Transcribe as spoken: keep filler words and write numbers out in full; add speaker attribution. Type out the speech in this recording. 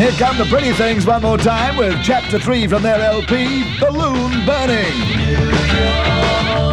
Speaker 1: Here come the Pretty Things one more time with Chapter three from their L P, Balloon Burning.